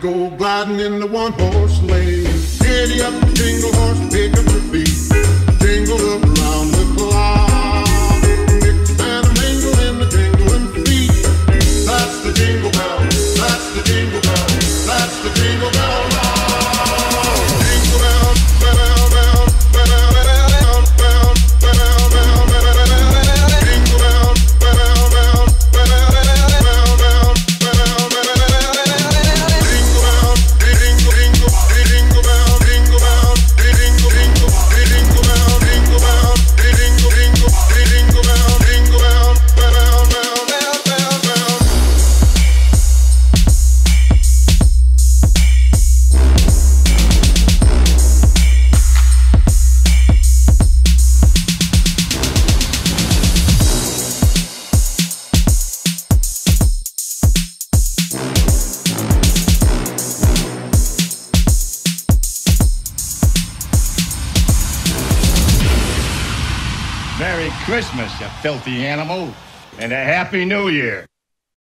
go gliding in the one-horse sleigh. Giddy up, jingle horse, pick up your feet, jingle around the clock. Mix and a mingle in the jingling feet. That's the jingle bell, that's the jingle bell, that's the jingle bell rock. Jingle bell, bell, bell, bell, bell, bell, bell, bell, bell, bell. Jingle bell, bell, bell, bell, bell, bell, bell, bell. Jingle bell, jingle, jingle, jingle bell, jingle bell, jingle, jingle, jingle bell, jingle bell, jingle, jingle, jingle bell, jingle bell, bell, bell, bell, bell, bell. Merry Christmas, you filthy animal, and a Happy New Year.